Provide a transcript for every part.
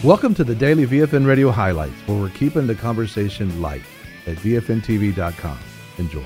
Welcome to the Daily VFN Radio Highlights, where we're keeping the conversation light at VFNTV.com. Enjoy.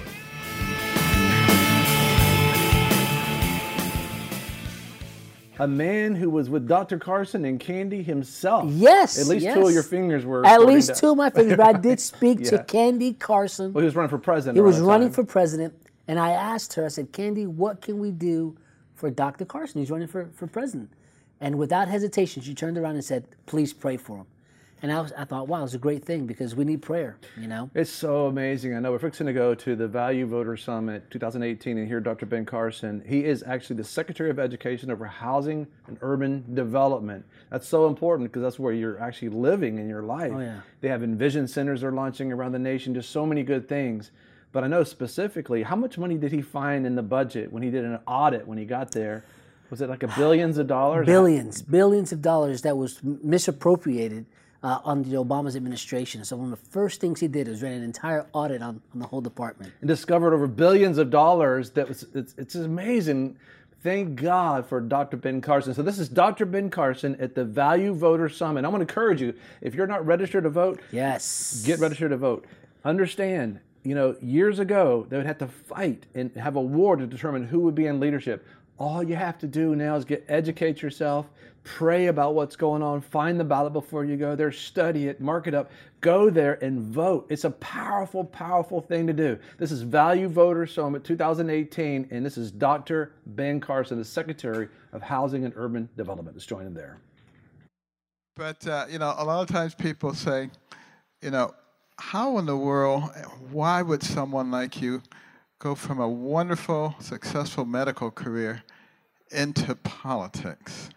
A man who was with Dr. Carson and Candy himself. Yes. At least yes. two of your fingers were. At least two of my fingers, but I did speak to Candy Carson. Well, he was running for president. He was running for president, and I asked her, I said, Candy, what can we do for Dr. Carson? He's running for president. And without hesitation, she turned around and said, please pray for him. And I thought, wow, it's a great thing because we need prayer, you know? It's so amazing. I know we're fixing to go to the Value Voter Summit 2018 and hear Dr. Ben Carson. He is actually the Secretary of Education over Housing and Urban Development. That's so important because that's where you're actually living in your life. Oh, yeah. They have Envision Centers they're launching around the nation, just so many good things. But I know specifically, how much money did he find in the budget when he did an audit when he got there? Was it like billions of dollars? Billions of dollars that was misappropriated under Obama's administration. So one of the first things he did was ran an entire audit on the whole department. And discovered over billions of dollars. It's amazing. Thank God for Dr. Ben Carson. So this is Dr. Ben Carson at the Value Voter Summit. I'm going to encourage you, if you're not registered to vote, yes, get registered to vote. Understand, years ago, they would have to fight and have a war to determine who would be in leadership. All you have to do now is educate yourself, pray about what's going on, find the ballot before you go there, study it, mark it up, go there and vote. It's a powerful, powerful thing to do. This is Value Voter Summit 2018, and this is Dr. Ben Carson, the Secretary of Housing and Urban Development. Let's join him there. But, a lot of times people say, how in the world, why would someone like you go from a wonderful, successful medical career into politics?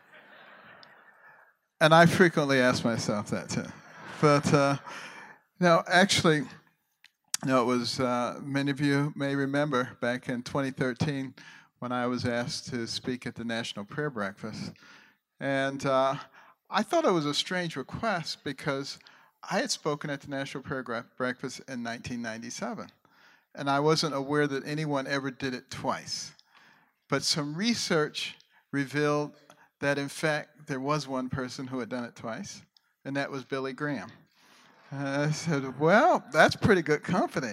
And I frequently ask myself that too. But, actually, it was, many of you may remember back in 2013 when I was asked to speak at the National Prayer Breakfast. And I thought it was a strange request because I had spoken at the National Prayer Breakfast in 1997. And I wasn't aware that anyone ever did it twice. But some research revealed that, in fact, there was one person who had done it twice, and that was Billy Graham. I said, well, that's pretty good company.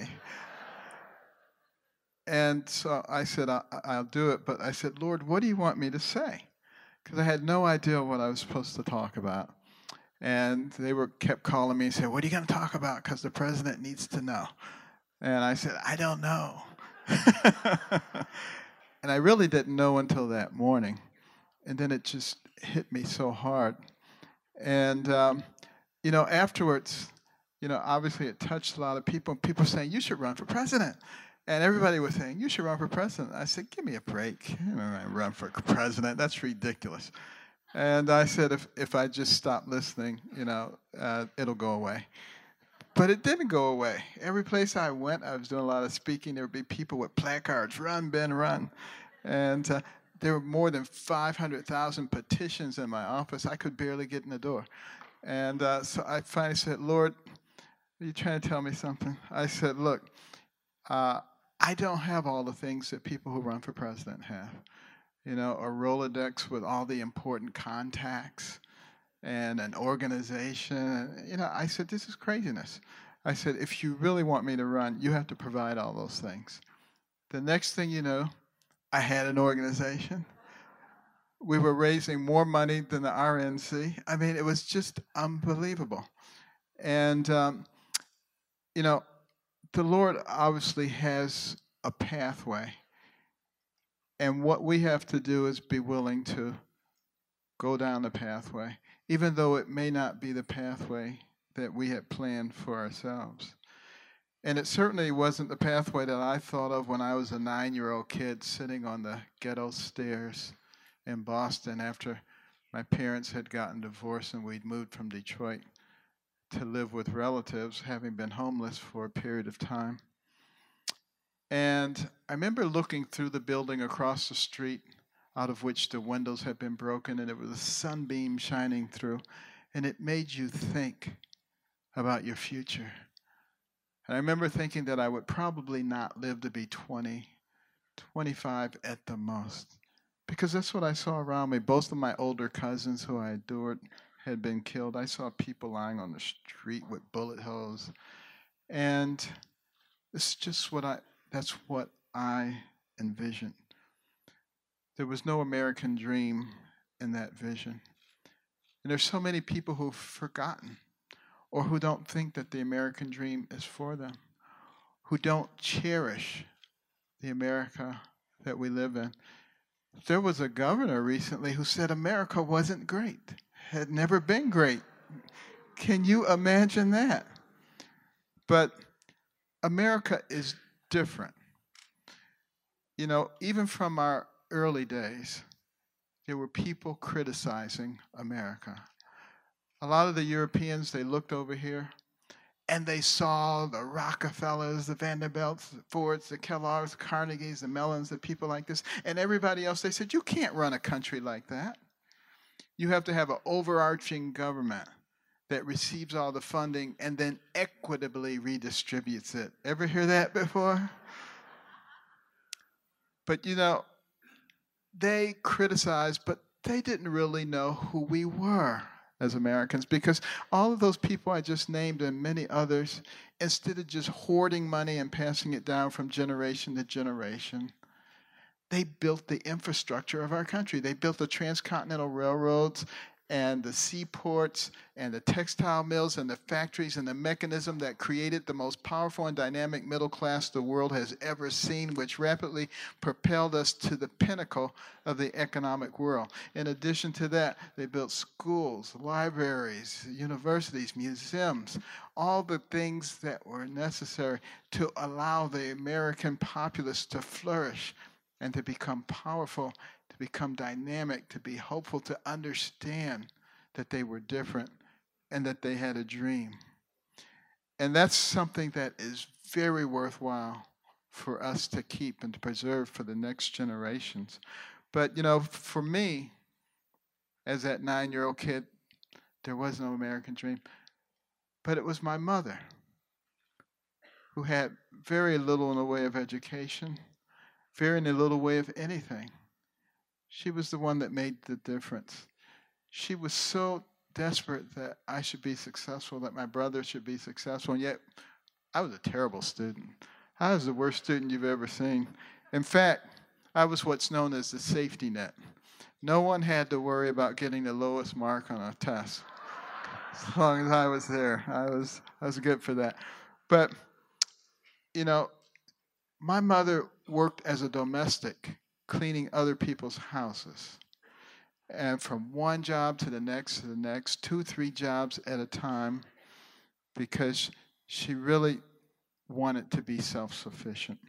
And so I said, I'll do it. But I said, Lord, what do you want me to say? Because I had no idea what I was supposed to talk about. And they kept calling me and said, what are you going to talk about? Because the president needs to know. And I said, I don't know. And I really didn't know until that morning. And then it just hit me so hard. And, afterwards, obviously it touched a lot of people. People were saying, you should run for president. And everybody was saying, you should run for president. I said, give me a break. Run for president. That's ridiculous. And I said, if I just stop listening, it'll go away. But it didn't go away. Every place I went, I was doing a lot of speaking. There would be people with placards, run, Ben, run. And there were more than 500,000 petitions in my office. I could barely get in the door. And so I finally said, Lord, are you trying to tell me something? I said, look, I don't have all the things that people who run for president have. A Rolodex with all the important contacts and an organization. I said, this is craziness. I said, if you really want me to run, you have to provide all those things. The next thing you know, I had an organization. We were raising more money than the RNC. I mean, it was just unbelievable. And, the Lord obviously has a pathway. And what we have to do is be willing to go down the pathway, even though it may not be the pathway that we had planned for ourselves. And it certainly wasn't the pathway that I thought of when I was a 9-year-old kid sitting on the ghetto stairs in Boston after my parents had gotten divorced and we'd moved from Detroit to live with relatives, having been homeless for a period of time. And I remember looking through the building across the street, out of which the windows had been broken, and it was a sunbeam shining through, and it made you think about your future. And I remember thinking that I would probably not live to be 20, 25 at the most, because that's what I saw around me. Both of my older cousins, who I adored, had been killed. I saw people lying on the street with bullet holes. And it's just that's what I envisioned. There was no American dream in that vision. And there's so many people who've forgotten, or who don't think that the American dream is for them, who don't cherish the America that we live in. There was a governor recently who said America wasn't great, had never been great. Can you imagine that? But America is different. You know, even from our early days, there were people criticizing America. A lot of the Europeans, they looked over here and they saw the Rockefellers, the Vanderbilts, the Fords, the Kellogg's, the Carnegies, the Mellons, the people like this, and everybody else. They said, you can't run a country like that. You have to have an overarching government that receives all the funding and then equitably redistributes it. Ever hear that before? But you know, they criticized, but they didn't really know who we were as Americans, because all of those people I just named and many others, instead of just hoarding money and passing it down from generation to generation, they built the infrastructure of our country. They built the transcontinental railroads and the seaports and the textile mills and the factories and the mechanism that created the most powerful and dynamic middle class the world has ever seen, which rapidly propelled us to the pinnacle of the economic world. In addition to that, they built schools, libraries, universities, museums, all the things that were necessary to allow the American populace to flourish and to become powerful, to become dynamic, to be hopeful, to understand that they were different and that they had a dream. And that's something that is very worthwhile for us to keep and to preserve for the next generations. But, you know, for me, as that 9-year-old kid, there was no American dream. But it was my mother, who had very little in the way of education, very little way of anything. She was the one that made the difference. She was so desperate that I should be successful, that my brother should be successful, and yet I was a terrible student. I was the worst student you've ever seen. In fact, I was what's known as the safety net. No one had to worry about getting the lowest mark on a test. As long as I was there, I was good for that. But, you know, my mother worked as a domestic, cleaning other people's houses. And from one job to the next, 2, 3 jobs at a time, because she really wanted to be self-sufficient.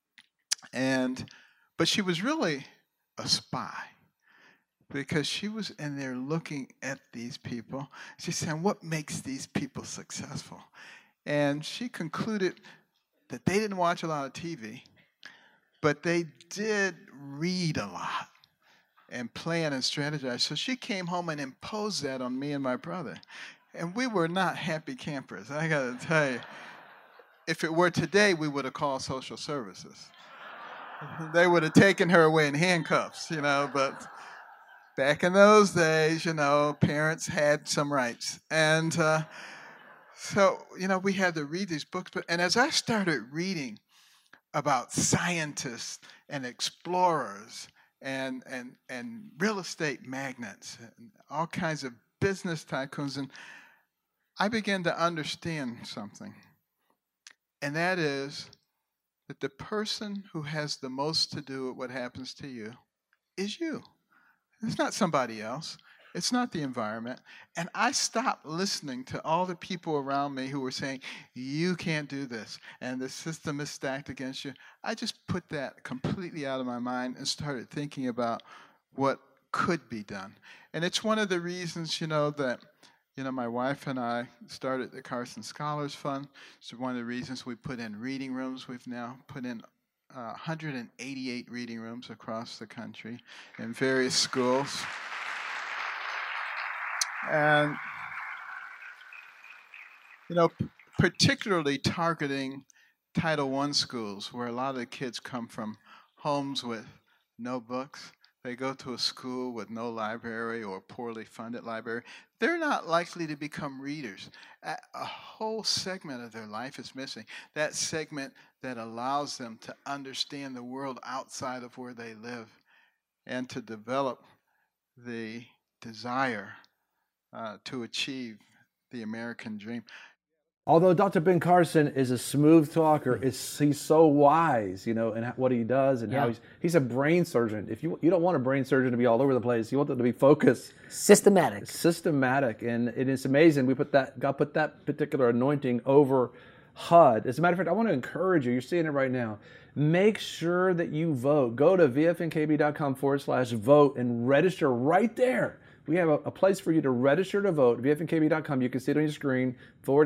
But she was really a spy, because she was in there looking at these people. She's saying, what makes these people successful? And she concluded that they didn't watch a lot of TV, but they did read a lot and plan and strategize. So she came home and imposed that on me and my brother. And we were not happy campers, I gotta tell you. If it were today, we would have called social services. They would have taken her away in handcuffs, you know, but back in those days, you know, parents had some rights. And so, you know, we had to read these books. And as I started reading about scientists and explorers and real estate magnates and all kinds of business tycoons, and I began to understand something. And that is that the person who has the most to do with what happens to you is you. It's not somebody else. It's not the environment. And I stopped listening to all the people around me who were saying, you can't do this, and the system is stacked against you. I just put that completely out of my mind and started thinking about what could be done. And it's one of the reasons, you know, that, you know, my wife and I started the Carson Scholars Fund. It's one of the reasons we put in reading rooms. We've now put in 188 reading rooms across the country in various schools. And, you know, particularly targeting Title I schools, where a lot of the kids come from homes with no books. they go to a school with no library or a poorly funded library, they're not likely to become readers. A whole segment of their life is missing. That segment that allows them to understand the world outside of where they live and to develop the desire to achieve the American dream. Although Dr. Ben Carson is a smooth talker, he's so wise, you know, in what he does and how he's a brain surgeon. If you don't want a brain surgeon to be all over the place, you want them to be focused, systematic, and it is amazing. God put that particular anointing over HUD. As a matter of fact, I want to encourage you. You're seeing it right now. Make sure that you vote. Go to vfnkb.com/vote and register right there. We have a place for you to register to vote, vfnkb.com. You can see it on your screen,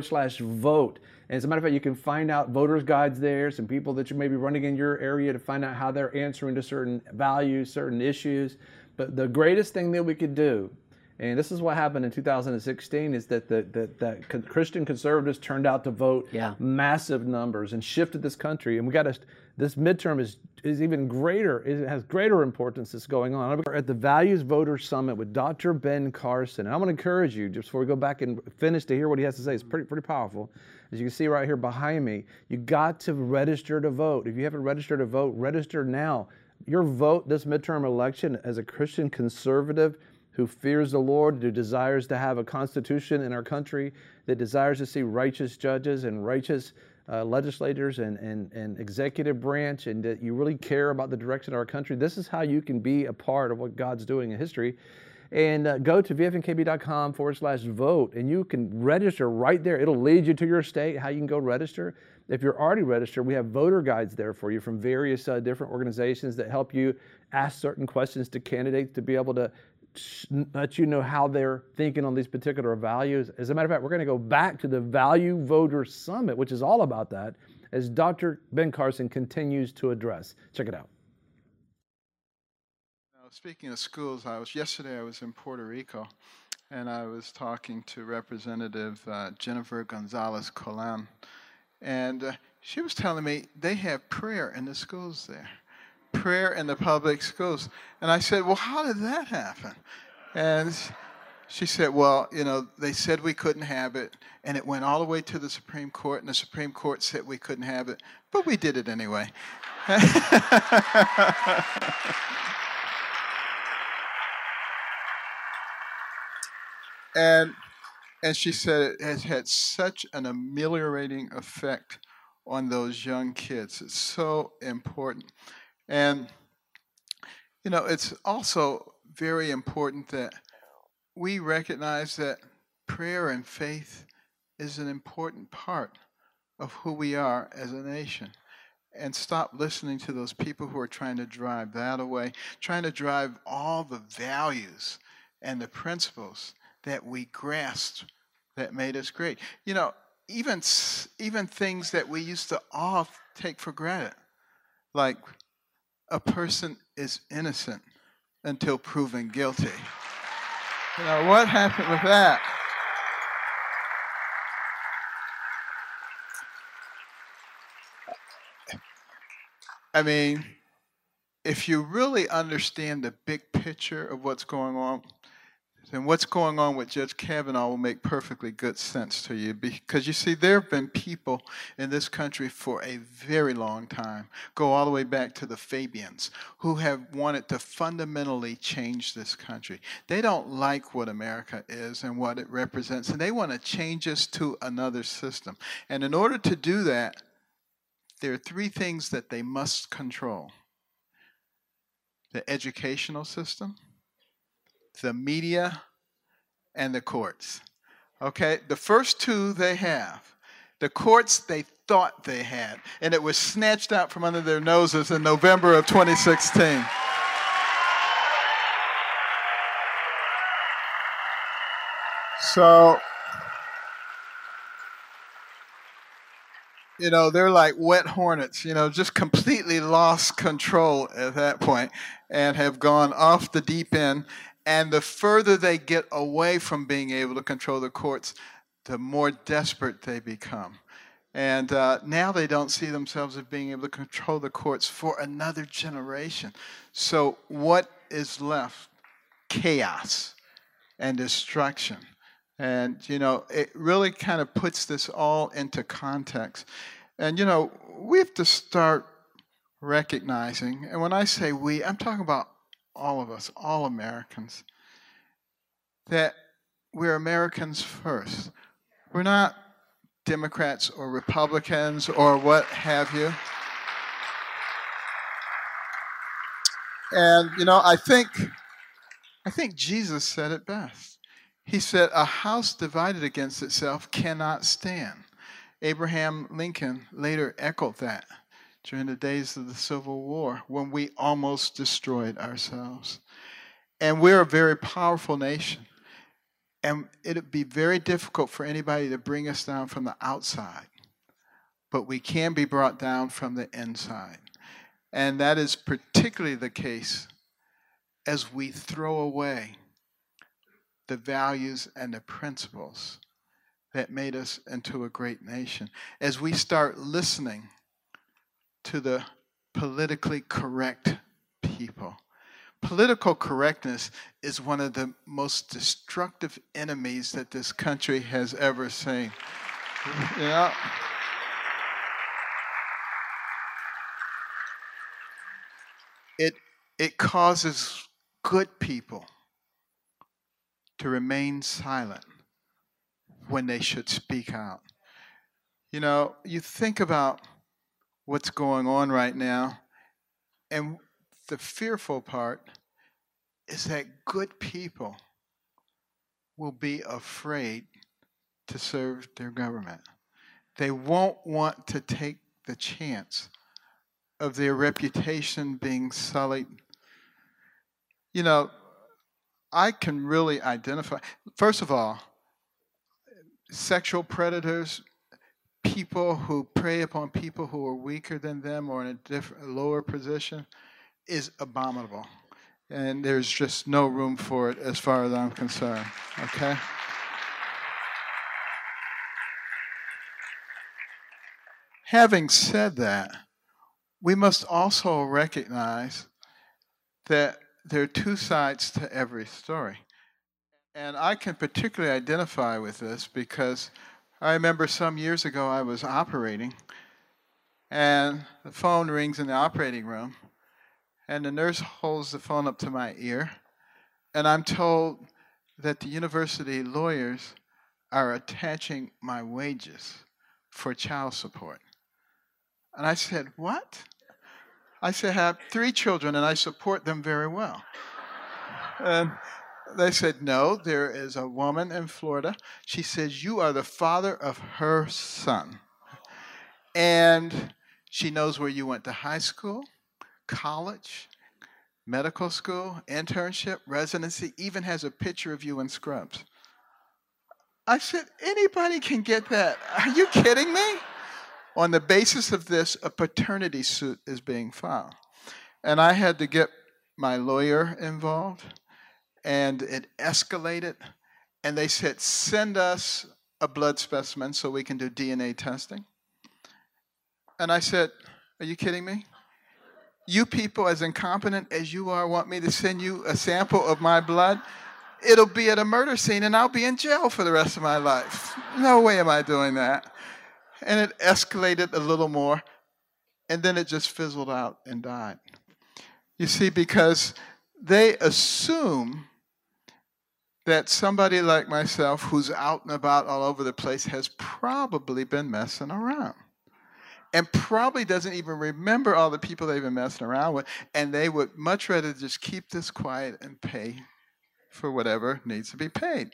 /vote. And as a matter of fact, you can find out voters' guides there, some people that you may be running in your area to find out how they're answering to certain values, certain issues. But the greatest thing that we could do, and this is what happened in 2016, is that Christian conservatives turned out to vote massive numbers and shifted this country. And this midterm is even greater. It has greater importance that's going on. We're at the Values Voters Summit with Dr. Ben Carson. And I want to encourage you, just before we go back and finish, to hear what he has to say. It's pretty powerful. As you can see right here behind me, you got to register to vote. If you haven't registered to vote, register now. Your vote this midterm election as a Christian conservative who fears the Lord, who desires to have a constitution in our country, that desires to see righteous judges and righteous legislators and executive branch, and that you really care about the direction of our country. This is how you can be a part of what God's doing in history. And go to vfnkb.com/vote, and you can register right there. It'll lead you to your state, how you can go register. If you're already registered, we have voter guides there for you from various different organizations that help you ask certain questions to candidates to be able to let you know how they're thinking on these particular values. As a matter of fact, we're going to go back to the Value Voters Summit, which is all about that, as Dr. Ben Carson continues to address. Check it out. Now, speaking of schools, yesterday I was in Puerto Rico, and I was talking to Representative Jennifer Gonzalez Colan, and she was telling me they have prayer in the schools there. Prayer in the public schools. And I said, well, how did that happen? And she said, well, you know, they said we couldn't have it, and it went all the way to the Supreme Court, and the Supreme Court said we couldn't have it, but we did it anyway. And she said it has had such an ameliorating effect on those young kids. It's so important. And, you know, it's also very important that we recognize that prayer and faith is an important part of who we are as a nation. And stop listening to those people who are trying to drive that away, trying to drive all the values and the principles that we grasped that made us great. You know, even things that we used to all take for granted, like a person is innocent until proven guilty. You know, what happened with that? I mean, if you really understand the big picture of what's going on, then what's going on with Judge Kavanaugh will make perfectly good sense to you. Because you see, there have been people in this country for a very long time, go all the way back to the Fabians, who have wanted to fundamentally change this country. They don't like what America is and what it represents, and they want to change us to another system. And in order to do that, there are three things that they must control: the educational system, the media, and the courts. Okay, the first two they have. The courts they thought they had, and it was snatched out from under their noses in November of 2016. So, you know, they're like wet hornets, you know, just completely lost control at that point and have gone off the deep end. And the further they get away from being able to control the courts, the more desperate they become. And now they don't see themselves as being able to control the courts for another generation. So what is left? Chaos and destruction. And, it really kind of puts this all into context. And, we have to start recognizing, and when I say we, I'm talking about all of us, all Americans, that we're Americans first. We're not Democrats or Republicans or what have you. And, I think Jesus said it best. He said, a house divided against itself cannot stand. Abraham Lincoln later echoed that during the days of the Civil War when we almost destroyed ourselves. And we're a very powerful nation. And it'd be very difficult for anybody to bring us down from the outside. But we can be brought down from the inside. And that is particularly the case as we throw away the values and the principles that made us into a great nation. As we start listening to the politically correct people. Political correctness is one of the most destructive enemies that this country has ever seen. It causes good people to remain silent when they should speak out. You think about what's going on right now, and the fearful part is that good people will be afraid to serve their government. They won't want to take the chance of their reputation being sullied. I can really identify, first of all, sexual predators, people who prey upon people who are weaker than them or in a lower position, is abominable. And there's just no room for it as far as I'm concerned, okay? Having said that, we must also recognize that there are two sides to every story. And I can particularly identify with this because I remember some years ago I was operating, and the phone rings in the operating room, and the nurse holds the phone up to my ear, and I'm told that the university lawyers are attaching my wages for child support. And I said, what? I said, I have 3 children, and I support them very well. And they said, no, there is a woman in Florida. She says, you are the father of her son. And she knows where you went to high school, college, medical school, internship, residency, even has a picture of you in scrubs. I said, anybody can get that. Are you kidding me? On the basis of this, a paternity suit is being filed. And I had to get my lawyer involved, and it escalated. And they said, send us a blood specimen so we can do DNA testing. And I said, are you kidding me? You people, as incompetent as you are, want me to send you a sample of my blood? It'll be at a murder scene, and I'll be in jail for the rest of my life. No way am I doing that. And it escalated a little more, and then it just fizzled out and died. You see, because they assume that somebody like myself who's out and about all over the place has probably been messing around and probably doesn't even remember all the people they've been messing around with, and they would much rather just keep this quiet and pay for whatever needs to be paid.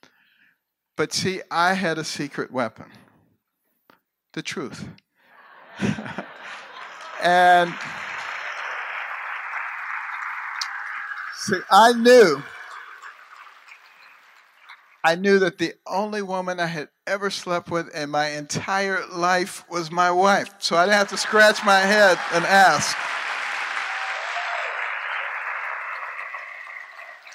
But see, I had a secret weapon. The truth. And see, I knew that the only woman I had ever slept with in my entire life was my wife. So I didn't have to scratch my head and ask.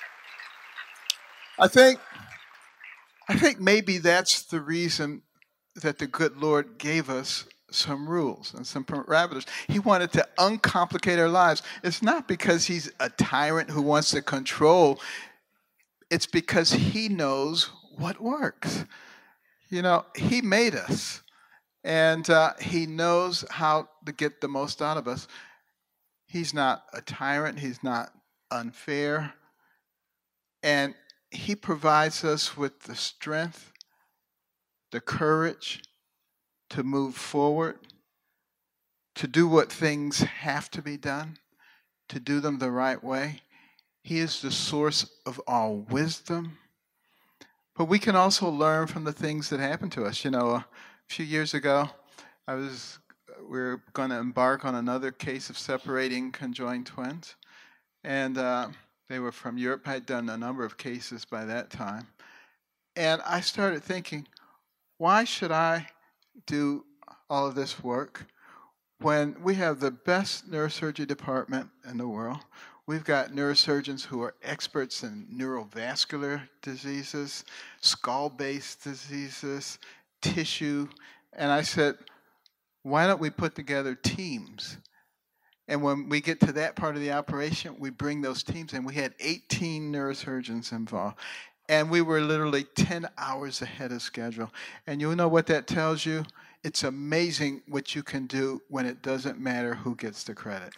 I think maybe that's the reason that the good Lord gave us some rules and some parameters. He wanted to uncomplicate our lives. It's not because he's a tyrant who wants to control. It's because he knows what works. You know, he made us, and he knows how to get the most out of us. He's not a tyrant. He's not unfair. And he provides us with the strength, the courage to move forward, to do what things have to be done, to do them the right way. He is the source of all wisdom. But we can also learn from the things that happen to us. You know, a few years ago, we were going to embark on another case of separating conjoined twins. And they were from Europe. I had done a number of cases by that time. And I started thinking, why should I do all of this work when we have the best neurosurgery department in the world? We've got neurosurgeons who are experts in neurovascular diseases, skull-based diseases, tissue. And I said, why don't we put together teams? And when we get to that part of the operation, we bring those teams in. We had 18 neurosurgeons involved. And we were literally 10 hours ahead of schedule. And you know what that tells you? It's amazing what you can do when it doesn't matter who gets the credit.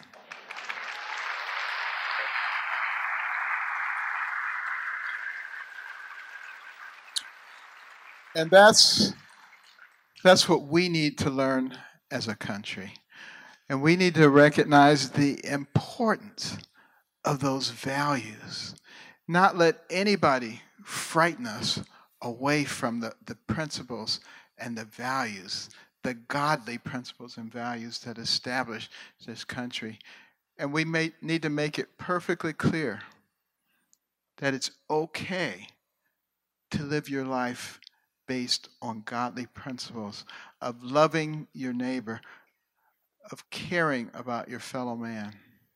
And that's what we need to learn as a country. And we need to recognize the importance of those values. Not let anybody frighten us away from the principles and the values, the godly principles and values that establish this country. And we need to make it perfectly clear that it's okay to live your life based on godly principles of loving your neighbor, of caring about your fellow man,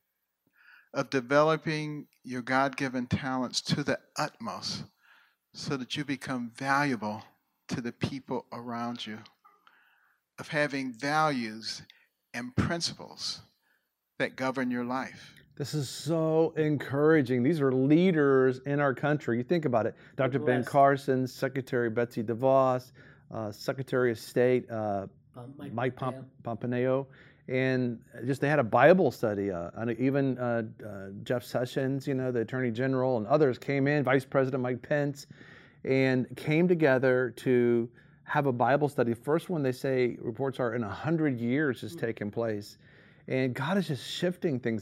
of developing your God-given talents to the utmost so that you become valuable to the people around you, of having values and principles that govern your life. This is so encouraging. These are leaders in our country. You think about it. Dr. Ben Carson, Secretary Betsy DeVos, Secretary of State Mike Pompeo, and just they had a Bible study. And even Jeff Sessions, you know, the Attorney General, and others came in, Vice President Mike Pence, and came together to have a Bible study. First one, they say, reports are in 100 years has taken place. And God is just shifting things.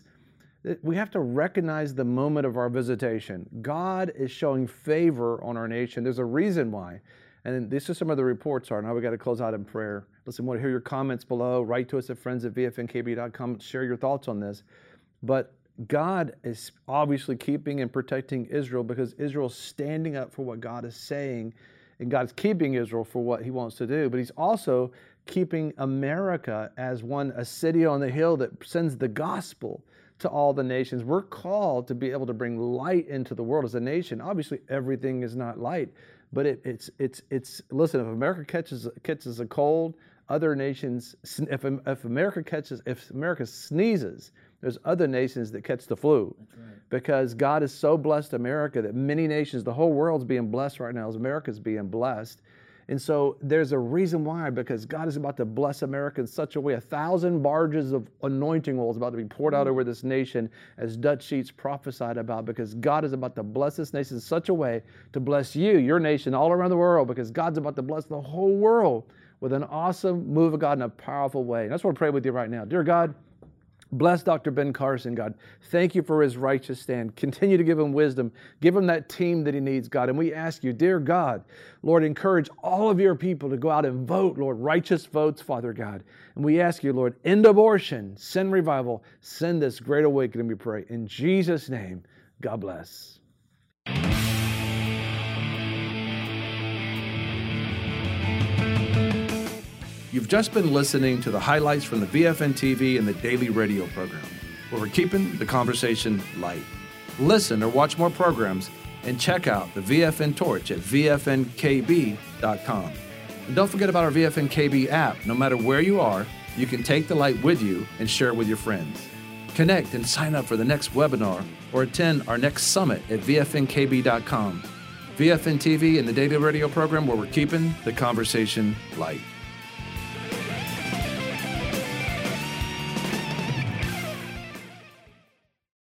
We have to recognize the moment of our visitation. God is showing favor on our nation. There's a reason why. And this is some of the reports are. Now we got to close out in prayer. Listen, we want to hear your comments below. Write to us at friends@vfnkb.com. Share your thoughts on this. But God is obviously keeping and protecting Israel because Israel's standing up for what God is saying, and God's keeping Israel for what he wants to do. But he's also keeping America as a city on the hill that sends the gospel to all the nations. We're called to be able to bring light into the world as a nation. Obviously, everything is not light, but it's listen, if America catches a cold, other nations, if America sneezes, there's other nations that catch the flu. That's right. Because God has so blessed America that many nations, the whole world's being blessed right now as America's being blessed. And so there's a reason why, because God is about to bless America in such a way. 1,000 barges of anointing oil is about to be poured out over this nation, as Dutch Sheets prophesied about, because God is about to bless this nation in such a way to bless you, your nation, all around the world, because God's about to bless the whole world with an awesome move of God in a powerful way. And that's what I pray with you right now. Dear God, bless Dr. Ben Carson, God. Thank you for his righteous stand. Continue to give him wisdom. Give him that team that he needs, God. And we ask you, dear God, Lord, encourage all of your people to go out and vote, Lord, righteous votes, Father God. And we ask you, Lord, end abortion, send revival, send this great awakening, we pray. In Jesus' name, God bless. You've just been listening to the highlights from the VFN TV and the daily radio program, where we're keeping the conversation light. Listen or watch more programs and check out the VFN Torch at vfnkb.com. And don't forget about our VFN-KB app. No matter where you are, you can take the light with you and share it with your friends. Connect and sign up for the next webinar or attend our next summit at VFNKB.com. VFN TV and the daily radio program where we're keeping the conversation light.